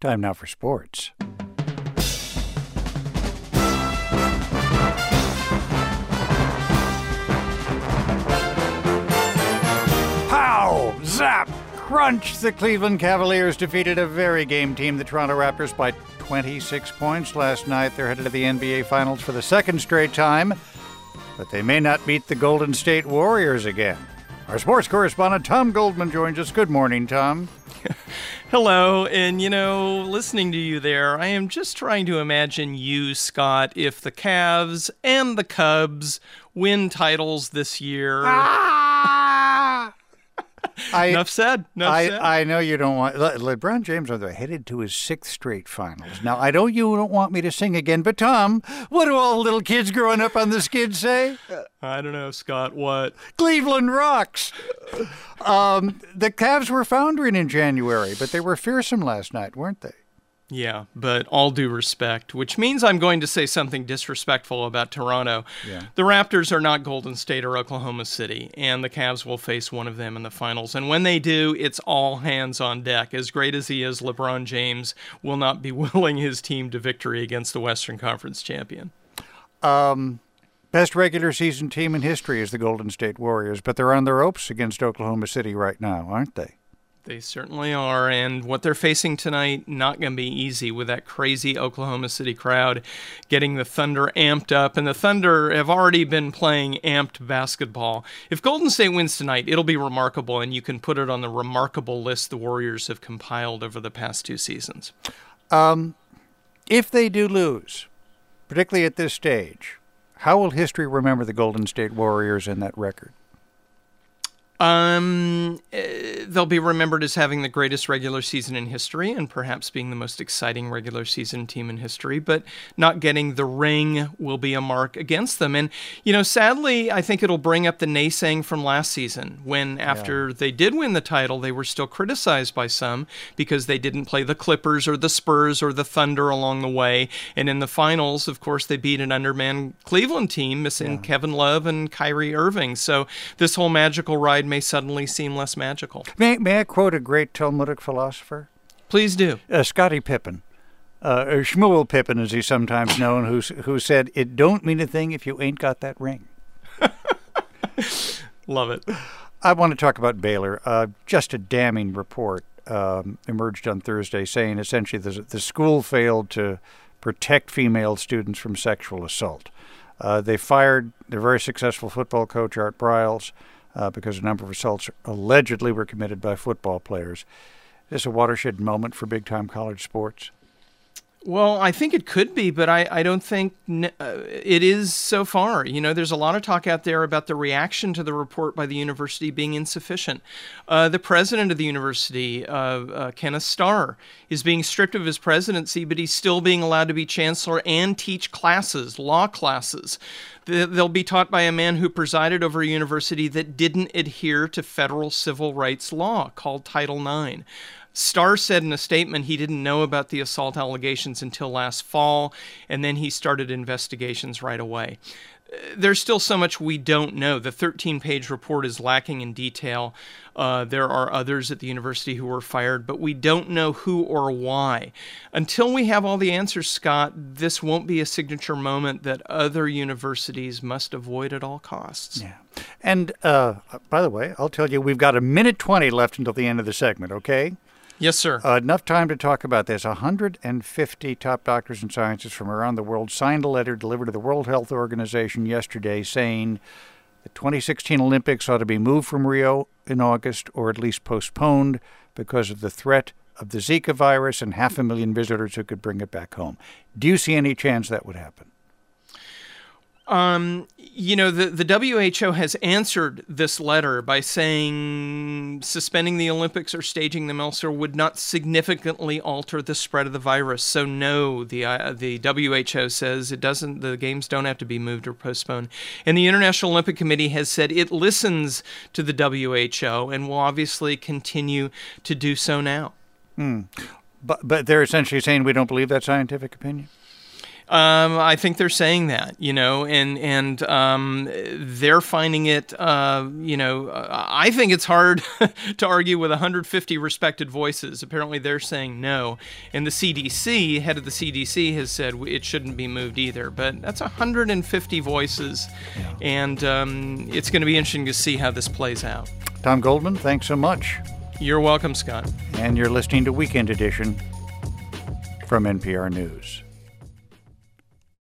Time now for sports. Pow! Zap! Crunch! The Cleveland Cavaliers defeated a very game team, the Toronto Raptors, by 26 points last night. They're headed to the NBA Finals for the second straight time, but they may not beat the Golden State Warriors again. Our sports correspondent, Tom Goldman, joins us. Good morning, Tom. Hello, and listening to you there, I am just trying to imagine you, Scott, if the Cavs and the Cubs win titles this year. Enough said. I know you don't want... LeBron James are headed to his sixth straight finals. Now, I know you don't want me to sing again, but Tom, what do all the little kids growing up on the skid say? I don't know, Scott, what? Cleveland rocks! The Cavs were foundering in January, but they were fearsome last night, weren't they? Yeah, but all due respect, which means I'm going to say something disrespectful about Toronto. Yeah. The Raptors are not Golden State or Oklahoma City, and the Cavs will face one of them in the finals. And when they do, it's all hands on deck. As great as he is, LeBron James will not be willing his team to victory against the Western Conference champion. Best regular season team in history is the Golden State Warriors, but they're on the ropes against Oklahoma City right now, aren't they? They certainly are, and what they're facing tonight, not going to be easy with that crazy Oklahoma City crowd getting the Thunder amped up, and the Thunder have already been playing amped basketball. If Golden State wins tonight, it'll be remarkable, and you can put it on the remarkable list the Warriors have compiled over the past two seasons. If they do lose, particularly at this stage, how will history remember the Golden State Warriors and that record? They'll be remembered as having the greatest regular season in history and perhaps being the most exciting regular season team in history, but not getting the ring will be a mark against them. And, sadly, I think it'll bring up the naysaying from last season when after they did win the title, they were still criticized by some because they didn't play the Clippers or the Spurs or the Thunder along the way. And in the finals, of course, they beat an undermanned Cleveland team, missing Kevin Love and Kyrie Irving. So this whole magical ride may suddenly seem less magical. May I quote a great Talmudic philosopher? Please do. Scottie Pippen, or Shmuel Pippen, as he's sometimes known, who said, "It don't mean a thing if you ain't got that ring." Love it. I want to talk about Baylor. Just a damning report emerged on Thursday saying essentially the school failed to protect female students from sexual assault. They fired their very successful football coach, Art Briles, because a number of assaults allegedly were committed by football players. Is this a watershed moment for big-time college sports? Well, I think it could be, but I don't think it is so far. There's a lot of talk out there about the reaction to the report by the university being insufficient. The president of the university, Kenneth Starr, is being stripped of his presidency, but he's still being allowed to be chancellor and teach classes, law classes. They'll be taught by a man who presided over a university that didn't adhere to federal civil rights law called Title IX. Starr said in a statement he didn't know about the assault allegations until last fall, and then he started investigations right away. There's still so much we don't know. The 13-page report is lacking in detail. There are others at the university who were fired, but we don't know who or why. Until we have all the answers, Scott, this won't be a signature moment that other universities must avoid at all costs. Yeah. And, by the way, I'll tell you, we've got 1:20 left until the end of the segment, okay? Yes, sir. Enough time to talk about this. 150 top doctors in sciences from around the world signed a letter delivered to the World Health Organization yesterday saying the 2016 Olympics ought to be moved from Rio in August or at least postponed because of the threat of the Zika virus and 500,000 visitors who could bring it back home. Do you see any chance that would happen? The WHO has answered this letter by saying suspending the Olympics or staging them elsewhere would not significantly alter the spread of the virus. So no, the WHO says it doesn't. The games don't have to be moved or postponed. And the International Olympic Committee has said it listens to the WHO and will obviously continue to do so now. But they're essentially saying we don't believe that scientific opinion? I think they're saying that, and they're finding it, I think it's hard to argue with 150 respected voices. Apparently they're saying no. And the CDC, head of the CDC, has said it shouldn't be moved either. But that's 150 voices, and it's going to be interesting to see how this plays out. Tom Goldman, thanks so much. You're welcome, Scott. And you're listening to Weekend Edition from NPR News.